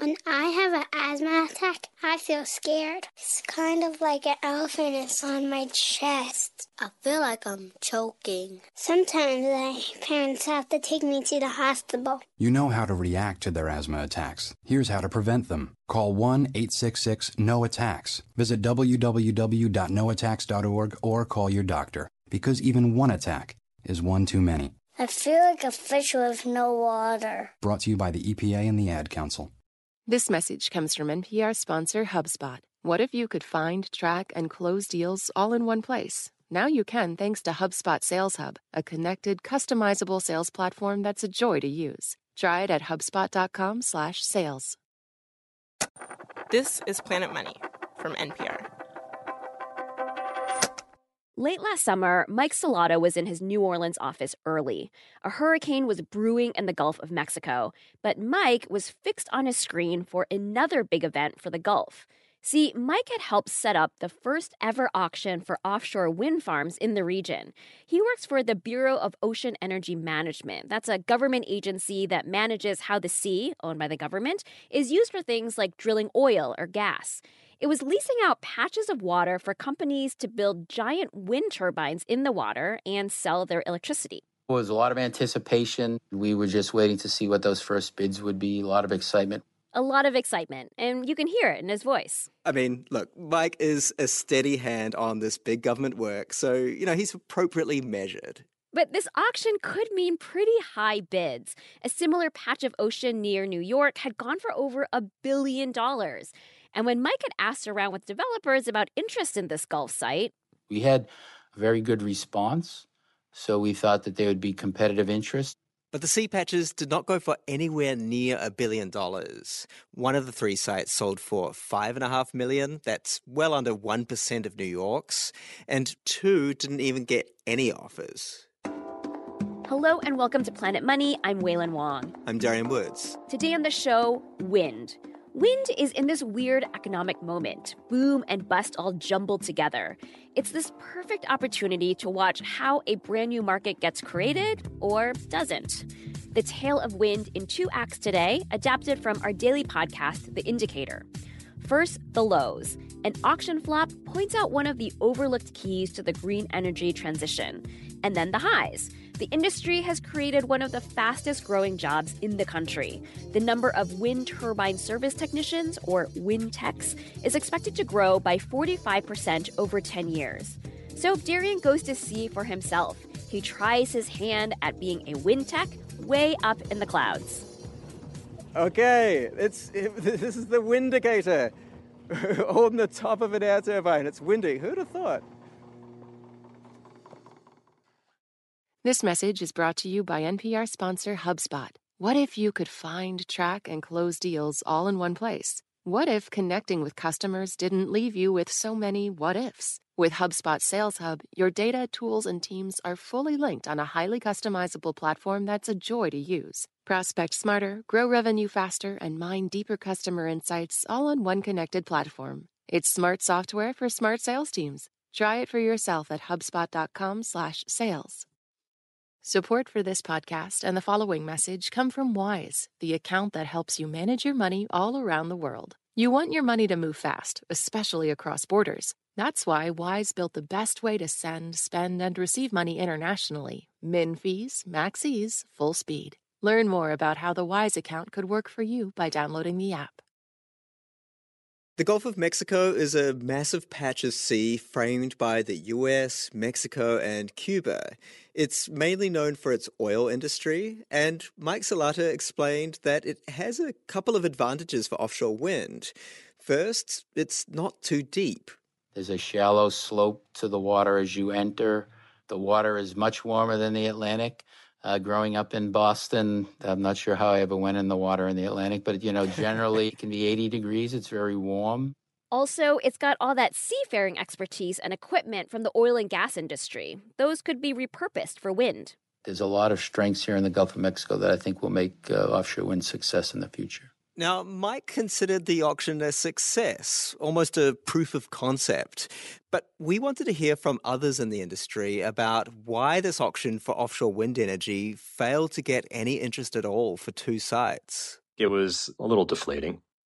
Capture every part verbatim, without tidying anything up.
When I have an asthma attack, I feel scared. It's kind of like an elephant is on my chest. I feel like I'm choking. Sometimes my parents have to take me to the hospital. You know how to react to their asthma attacks. Here's how to prevent them. Call one eight six six N O attacks. Visit w w w dot no attacks dot org or call your doctor, because even one attack is one too many. I feel like a fish with no water. Brought to you by the E P A and the Ad Council. This message comes from N P R sponsor HubSpot. What if you could find, track, and close deals all in one place? Now you can thanks to HubSpot Sales Hub, a connected, customizable sales platform that's a joy to use. Try it at hubspot.com slash sales. This is Planet Money from N P R. Late last summer, Mike Salata was in his New Orleans office early. A hurricane was brewing in the Gulf of Mexico, but Mike was fixed on his screen for another big event for the Gulf. See, Mike had helped set up the first ever auction for offshore wind farms in the region. He works for the Bureau of Ocean Energy Management. That's a government agency that manages how the sea, owned by the government, is used for things like drilling oil or gas. It was leasing out patches of water for companies to build giant wind turbines in the water and sell their electricity. There was a lot of anticipation. We were just waiting to see what those first bids would be, a lot of excitement. A lot of excitement, and you can hear it in his voice. I mean, look, Mike is a steady hand on this big government work, so, you know, he's appropriately measured. But this auction could mean pretty high bids. A similar patch of ocean near New York had gone for over a billion dollars. And when Mike had asked around with developers about interest in this Gulf site, we had a very good response, so we thought that there would be competitive interest. But the sea patches did not go for anywhere near a billion dollars. One of the three sites sold for five and a half million. That's well under one percent of New York's. And two didn't even get any offers. Hello and welcome to Planet Money. I'm Waylon Wong. I'm Darian Woods. Today on the show, wind. Wind is in this weird economic moment, boom and bust all jumbled together. It's this perfect opportunity to watch how a brand new market gets created or doesn't. The Tale of Wind in two acts today, adapted from our daily podcast, The Indicator. First, the lows. An auction flop points out one of the overlooked keys to the green energy transition. And then the highs. The industry has created one of the fastest growing jobs in the country. The number of wind turbine service technicians, or wind techs, is expected to grow by forty-five percent over ten years. So Darian goes to see for himself. He tries his hand at being a wind tech way up in the clouds. Okay, it's it, this is the windicator. On the top of an air turbine. It's windy. Who'd have thought? This message is brought to you by N P R sponsor HubSpot. What if you could find, track, and close deals all in one place? What if connecting with customers didn't leave you with so many what ifs? With HubSpot Sales Hub, your data, tools, and teams are fully linked on a highly customizable platform that's a joy to use. Prospect smarter, grow revenue faster, and mine deeper customer insights all on one connected platform. It's smart software for smart sales teams. Try it for yourself at hubspot.com slash sales. Support for this podcast and the following message come from Wise, the account that helps you manage your money all around the world. You want your money to move fast, especially across borders. That's why Wise built the best way to send, spend, and receive money internationally. Min fees, max ease, full speed. Learn more about how the Wise account could work for you by downloading the app. The Gulf of Mexico is a massive patch of sea framed by the U S, Mexico, and Cuba. It's mainly known for its oil industry, and Mike Salata explained that it has a couple of advantages for offshore wind. First, it's not too deep. There's a shallow slope to the water as you enter. The water is much warmer than the Atlantic. Uh, growing up in Boston, I'm not sure how I ever went in the water in the Atlantic, but, you know, generally it can be eighty degrees. It's very warm. Also, it's got all that seafaring expertise and equipment from the oil and gas industry. Those could be repurposed for wind. There's a lot of strengths here in the Gulf of Mexico that I think will make uh, offshore wind success in the future. Now, Mike considered the auction a success, almost a proof of concept. But we wanted to hear from others in the industry about why this auction for offshore wind energy failed to get any interest at all for two sites. It was a little deflating.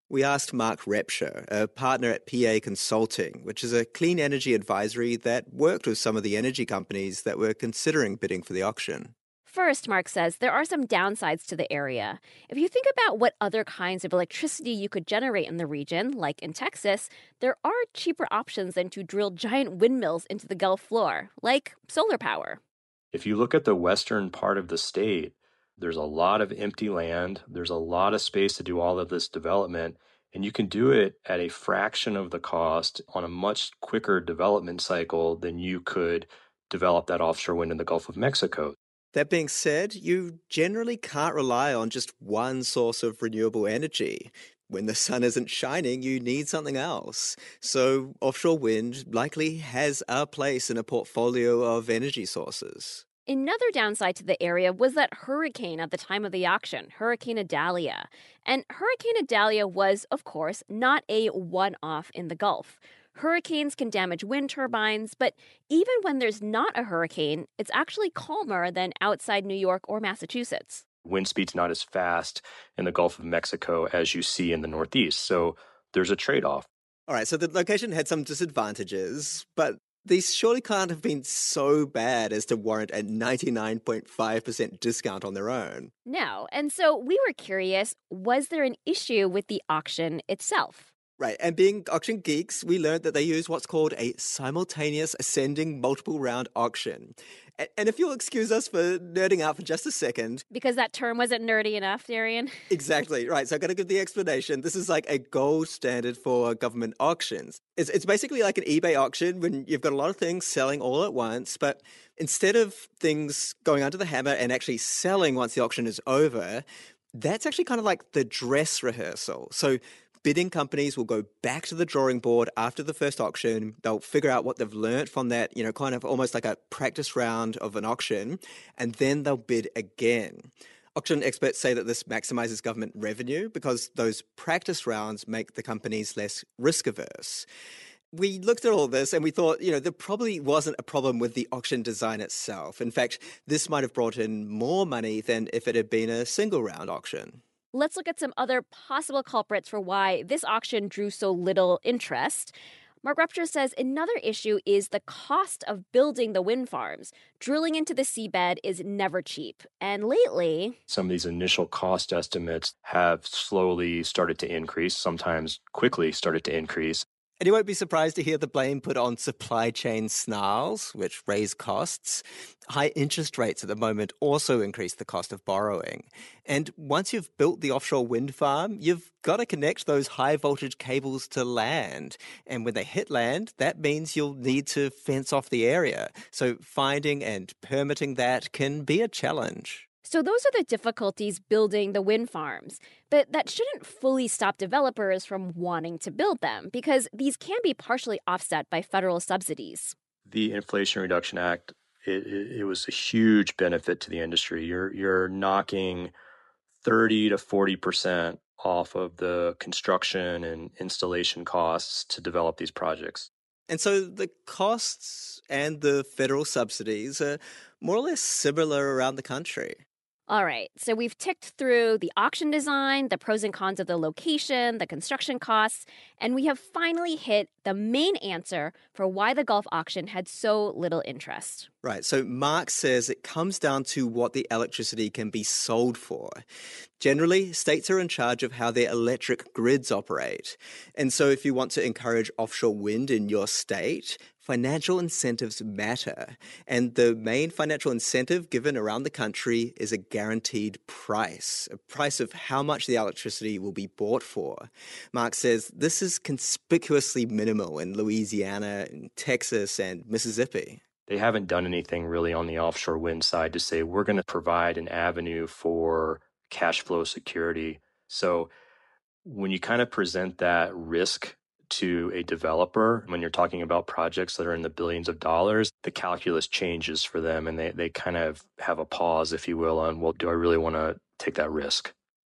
We asked Mark Repsher, a partner at P A Consulting, which is a clean energy advisory that worked with some of the energy companies that were considering bidding for the auction. First, Mark says there are some downsides to the area. If you think about what other kinds of electricity you could generate in the region, like in Texas, there are cheaper options than to drill giant windmills into the Gulf floor, like solar power. If you look at the western part of the state, there's a lot of empty land. There's a lot of space to do all of this development, and you can do it at a fraction of the cost on a much quicker development cycle than you could develop that offshore wind in the Gulf of Mexico. That being said, you generally can't rely on just one source of renewable energy. When the sun isn't shining, you need something else. So offshore wind likely has a place in a portfolio of energy sources. Another downside to the area was that hurricane at the time of the auction, Hurricane Idalia. And Hurricane Idalia was, of course, not a one-off in the Gulf. Hurricanes can damage wind turbines, but even when there's not a hurricane, it's actually calmer than outside New York or Massachusetts. Wind speed's not as fast in the Gulf of Mexico as you see in the Northeast, so there's a trade-off. All right, so the location had some disadvantages, but these surely can't have been so bad as to warrant a ninety-nine point five percent discount on their own. No, and so we were curious, was there an issue with the auction itself? Right, and being auction geeks, we learned that they use what's called a simultaneous ascending multiple round auction. And if you'll excuse us for nerding out for just a second. Because that term wasn't nerdy enough, Darian. Exactly, right. So I've got to give the explanation. This is like a gold standard for government auctions. It's, it's basically like an eBay auction when you've got a lot of things selling all at once, but instead of things going under the hammer and actually selling once the auction is over, that's actually kind of like the dress rehearsal. So bidding companies will go back to the drawing board after the first auction. They'll figure out what they've learned from that, you know, kind of almost like a practice round of an auction, and then they'll bid again. Auction experts say that this maximizes government revenue because those practice rounds make the companies less risk averse. We looked at all this and we thought, you know, there probably wasn't a problem with the auction design itself. In fact, this might have brought in more money than if it had been a single round auction. Let's look at some other possible culprits for why this auction drew so little interest. Mark Repsher says another issue is the cost of building the wind farms. Drilling into the seabed is never cheap. And lately, some of these initial cost estimates have slowly started to increase, sometimes quickly started to increase. And you won't be surprised to hear the blame put on supply chain snarls, which raise costs. High interest rates at the moment also increase the cost of borrowing. And once you've built the offshore wind farm, you've got to connect those high voltage cables to land. And when they hit land, that means you'll need to fence off the area. So finding and permitting that can be a challenge. So those are the difficulties building the wind farms. But that shouldn't fully stop developers from wanting to build them, because these can be partially offset by federal subsidies. The Inflation Reduction Act, it, it, it was a huge benefit to the industry. You're you're knocking thirty to forty percent off of the construction and installation costs to develop these projects. And so the costs and the federal subsidies are more or less similar around the country. All right, so we've ticked through the auction design, the pros and cons of the location, the construction costs, and we have finally hit the main answer for why the Gulf auction had so little interest. Right, so Mark says it comes down to what the electricity can be sold for. Generally, states are in charge of how their electric grids operate. And so if you want to encourage offshore wind in your state, financial incentives matter. And the main financial incentive given around the country is a guaranteed price, a price of how much the electricity will be bought for. Mark says this is conspicuously minimal in Louisiana, in Texas, and Mississippi. They haven't done anything really on the offshore wind side to say we're going to provide an avenue for cash flow security. So when you kind of present that risk to a developer, when you're talking about projects that are in the billions of dollars, the calculus changes for them and they, they kind of have a pause, if you will, on, well, do I really want to take that risk?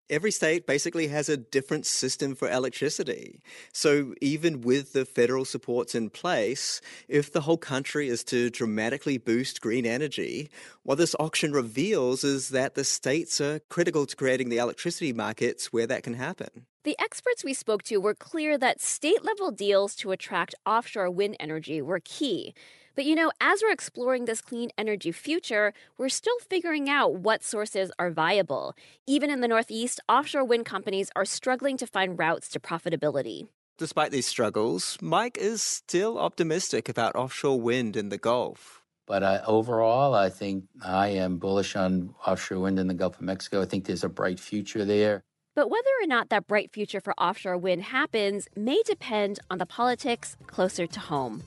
Every state basically has a different system for electricity. So even with the federal supports in place, if the whole country is to dramatically boost green energy, what this auction reveals is that the states are critical to creating the electricity markets where that can happen. The experts we spoke to were clear that state-level deals to attract offshore wind energy were key. But, you know, as we're exploring this clean energy future, we're still figuring out what sources are viable. Even in the Northeast, offshore wind companies are struggling to find routes to profitability. Despite these struggles, Mike is still optimistic about offshore wind in the Gulf. But uh, overall, I think I am bullish on offshore wind in the Gulf of Mexico. I think there's a bright future there. But whether or not that bright future for offshore wind happens may depend on the politics closer to home.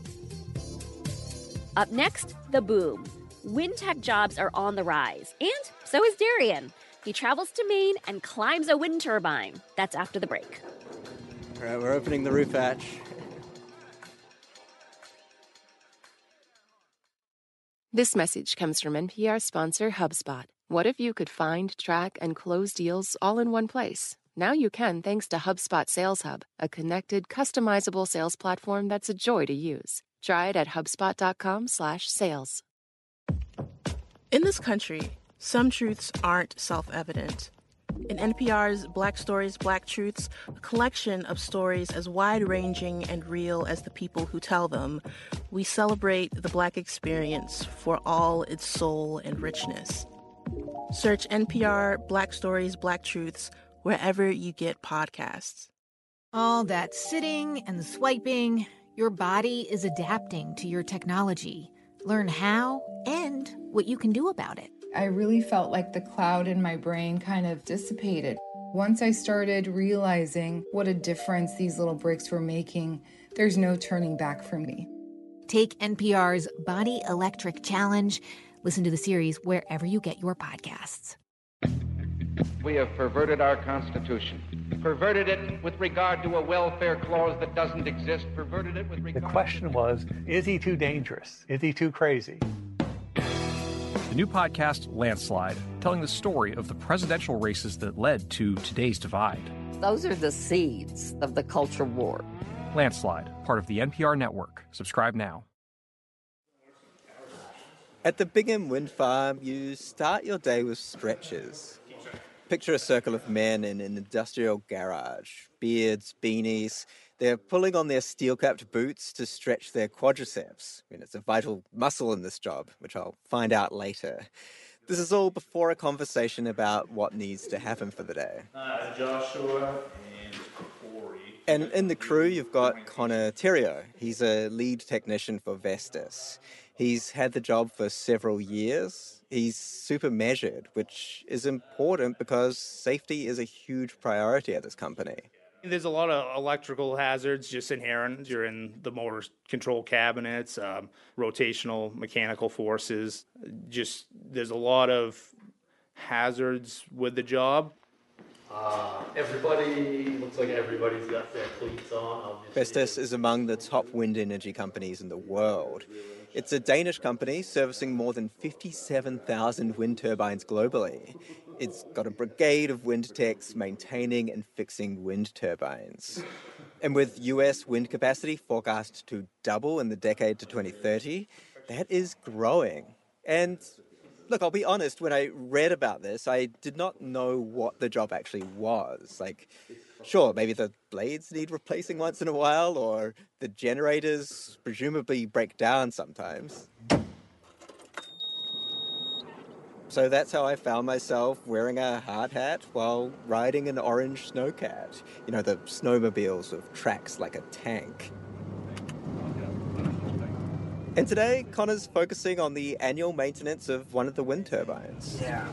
Up next, the boom. Wind tech jobs are on the rise, and so is Darian. He travels to Maine and climbs a wind turbine. That's after the break. All right, we're opening the roof hatch. This message comes from N P R sponsor HubSpot. What if you could find, track, and close deals all in one place? Now you can thanks to HubSpot Sales Hub, a connected, customizable sales platform that's a joy to use. Try it at HubSpot.com slash sales. In this country, some truths aren't self-evident. In N P R's Black Stories, Black Truths, a collection of stories as wide-ranging and real as the people who tell them, we celebrate the Black experience for all its soul and richness. Search N P R Black Stories, Black Truths wherever you get podcasts. All that sitting and swiping, your body is adapting to your technology. Learn how and what you can do about it. I really felt like the cloud in my brain kind of dissipated. Once I started realizing what a difference these little breaks were making, there's no turning back for me. Take N P R's Body Electric Challenge. Listen to the series wherever you get your podcasts. We have perverted our Constitution. Perverted it with regard to a welfare clause that doesn't exist. Perverted it with regard The question was, is he too dangerous? Is he too crazy? The new podcast, Landslide, telling the story of the presidential races that led to today's divide. Those are the seeds of the culture war. Landslide, part of the N P R network. Subscribe now. At the Bingham Wind Farm, you start your day with stretches. Picture a circle of men in an industrial garage, beards, beanies. They're pulling on their steel-capped boots to stretch their quadriceps. I mean, it's a vital muscle in this job, which I'll find out later. This is all before a conversation about what needs to happen for the day. Uh, Joshua and Corey. And in the crew, you've got Connor Terrio. He's a lead technician for Vestas. He's had the job for several years. He's super measured, which is important because safety is a huge priority at this company. There's a lot of electrical hazards just inherent. You're in the motor control cabinets, um, rotational mechanical forces. Just there's a lot of hazards with the job. Uh, everybody, looks like everybody's got their cleats on. Vestas is among the top wind energy companies in the world. It's a Danish company servicing more than fifty-seven thousand wind turbines globally. It's got a brigade of wind techs maintaining and fixing wind turbines. And with U S wind capacity forecast to double in the decade to twenty thirty, that is growing. And look, I'll be honest, when I read about this, I did not know what the job actually was. Like, sure, maybe the blades need replacing once in a while, or the generators presumably break down sometimes. So that's how I found myself wearing a hard hat while riding an orange snowcat. You know, the snowmobiles with tracks like a tank. And today, Connor's focusing on the annual maintenance of one of the wind turbines. Yeah.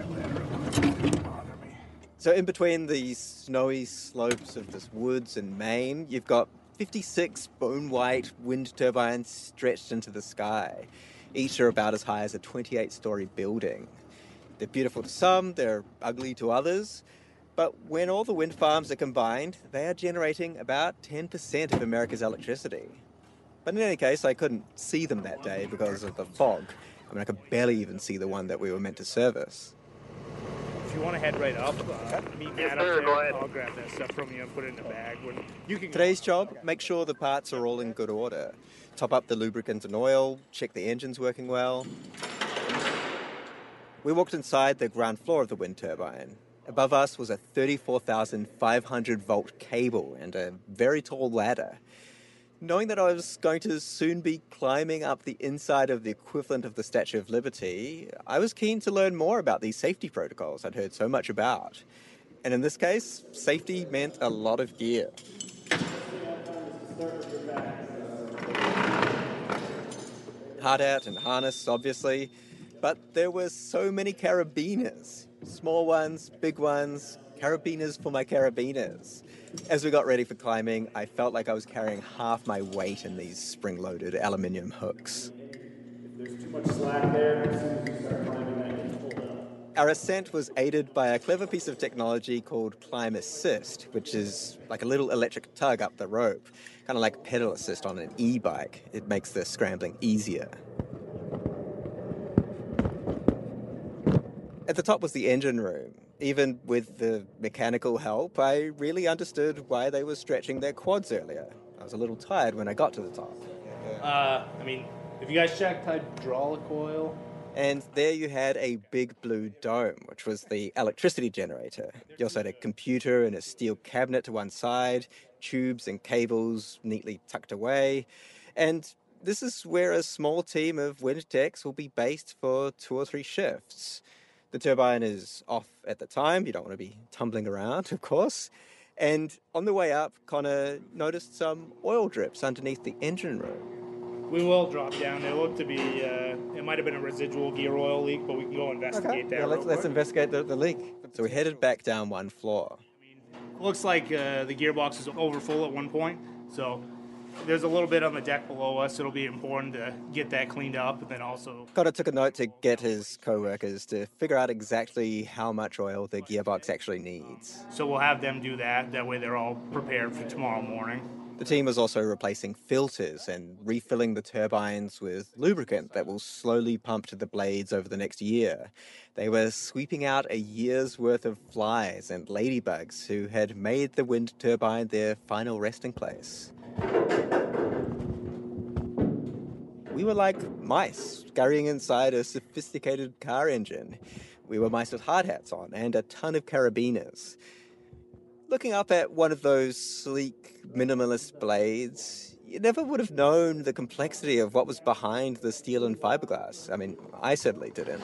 So in between the snowy slopes of this woods in Maine, you've got fifty-six bone-white wind turbines stretched into the sky. Each are about as high as a twenty-eight story building. They're beautiful to some, they're ugly to others, but when all the wind farms are combined, they are generating about ten percent of America's electricity. But in any case, I couldn't see them that day because of the fog. I mean, I could barely even see the one that we were meant to service. If you want to head right up, uh, meet Matt Yes, up sir, there. go ahead. I'll grab that stuff from you and put it in a bag. When you can. Today's job, make sure the parts are all in good order. Top up the lubricant and oil, check the engine's working well. We walked inside the ground floor of the wind turbine. Above us was a thirty-four thousand five hundred volt cable and a very tall ladder. Knowing that I was going to soon be climbing up the inside of the equivalent of the Statue of Liberty, I was keen to learn more about these safety protocols I'd heard so much about. And in this case, safety meant a lot of gear. Hard hat and harness, obviously, but there were so many carabiners. Small ones, big ones, carabiners for my carabiners. As we got ready for climbing, I felt like I was carrying half my weight in these spring-loaded aluminium hooks. If there's too much slack there, as soon as you start climbing, that gets pulled up. Our ascent was aided by a clever piece of technology called Climb Assist, which is like a little electric tug up the rope, kind of like pedal assist on an e-bike. It makes the scrambling easier. At the top was the engine room. Even with the mechanical help, I really understood why they were stretching their quads earlier. I was a little tired when I got to the top. Uh, I mean, if you guys checked hydraulic oil. And there you had a big blue dome, which was the electricity generator. You also had a computer and a steel cabinet to one side, tubes and cables neatly tucked away. And this is where a small team of wind techs will be based for two or three shifts. The turbine is off at the time. You don't want to be tumbling around, of course. And on the way up, Connor noticed some oil drips underneath the engine room. We will drop down. They look to be, uh, it might have been a residual gear oil leak, but we can go investigate Okay. that. Yeah, let's, real let's quick. investigate the, the leak. So we headed back down one floor. Looks like uh, the gearbox is over full at one point, so there's a little bit on the deck below us. It'll be important to get that cleaned up, and then also... Connor took a note to get his co-workers to figure out exactly how much oil the gearbox actually needs. So we'll have them do that. That way they're all prepared for tomorrow morning. The team was also replacing filters and refilling the turbines with lubricant that will slowly pump to the blades over the next year. They were sweeping out a year's worth of flies and ladybugs who had made the wind turbine their final resting place. We were like mice scurrying inside a sophisticated car engine. We were mice with hard hats on and a ton of carabiners. Looking up at one of those sleek, minimalist blades, you never would have known the complexity of what was behind the steel and fiberglass. I mean, I certainly didn't.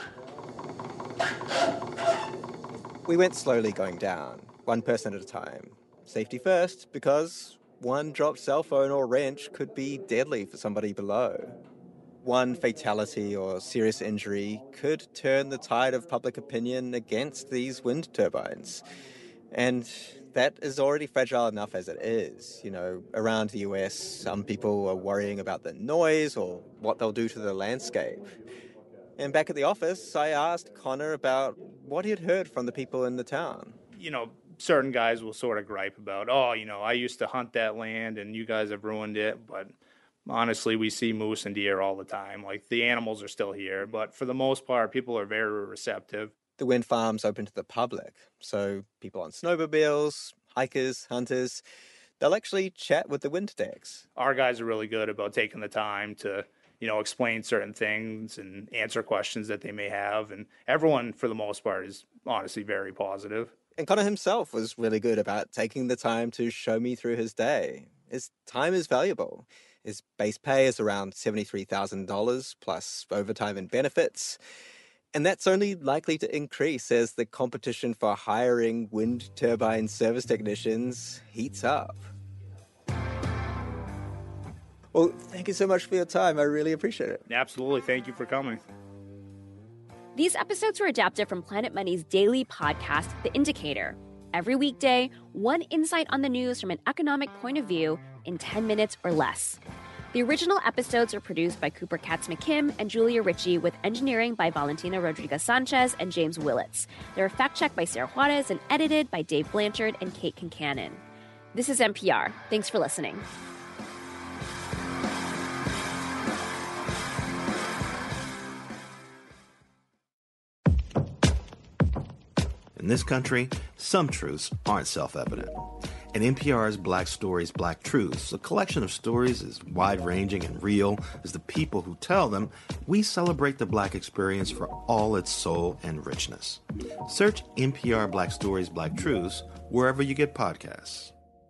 We went slowly going down, one person at a time. Safety first, because one dropped cell phone or wrench could be deadly for somebody below. One fatality or serious injury could turn the tide of public opinion against these wind turbines. And that is already fragile enough as it is. You know, around the U S, some people are worrying about the noise or what they'll do to the landscape. And back at the office, I asked Connor about what he had heard from the people in the town. You know, certain guys will sort of gripe about, oh, you know, I used to hunt that land and you guys have ruined it. But honestly, we see moose and deer all the time. Like, the animals are still here. But for the most part, people are very receptive. The wind farm's open to the public, so people on snowmobiles, hikers, hunters, they'll actually chat with the wind techs. Our guys are really good about taking the time to, you know, explain certain things and answer questions that they may have. And everyone, for the most part, is honestly very positive. And Connor himself was really good about taking the time to show me through his day. His time is valuable. His base pay is around seventy-three thousand dollars plus overtime and benefits. And that's only likely to increase as the competition for hiring wind turbine service technicians heats up. Well, thank you so much for your time. I really appreciate it. Absolutely. Thank you for coming. These episodes were adapted from Planet Money's daily podcast, The Indicator. Every weekday, one insight on the news from an economic point of view in ten minutes or less. The original episodes are produced by Cooper Katz-McKim and Julia Ritchie, with engineering by Valentina Rodriguez-Sanchez and James Willits. They're fact-checked by Sarah Juarez and edited by Dave Blanchard and Kate Concannon. This is N P R. Thanks for listening. In this country, some truths aren't self-evident. And N P R's Black Stories, Black Truths, a collection of stories as wide-ranging and real as the people who tell them, we celebrate the Black experience for all its soul and richness. Search N P R Black Stories, Black Truths wherever you get podcasts.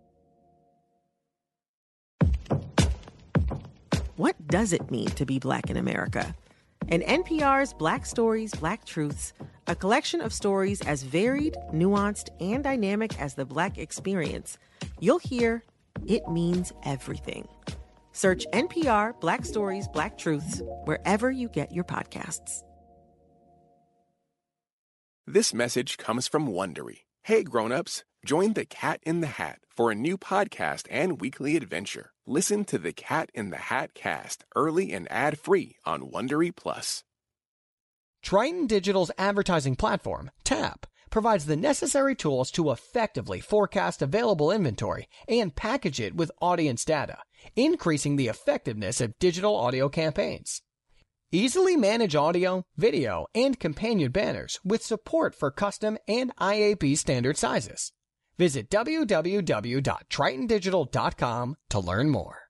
What does it mean to be Black in America? In N P R's Black Stories, Black Truths, a collection of stories as varied, nuanced, and dynamic as the Black experience, you'll hear it means everything. Search N P R Black Stories, Black Truths wherever you get your podcasts. This message comes from Wondery. Hey grown-ups, join the Cat in the Hat for a new podcast and weekly adventure. Listen to the Cat in the Hat cast early and ad-free on Wondery Plus. Triton Digital's advertising platform, Tap, provides the necessary tools to effectively forecast available inventory and package it with audience data, increasing the effectiveness of digital audio campaigns. Easily manage audio, video, and companion banners with support for custom and I A B standard sizes. Visit w w w dot triton digital dot com to learn more.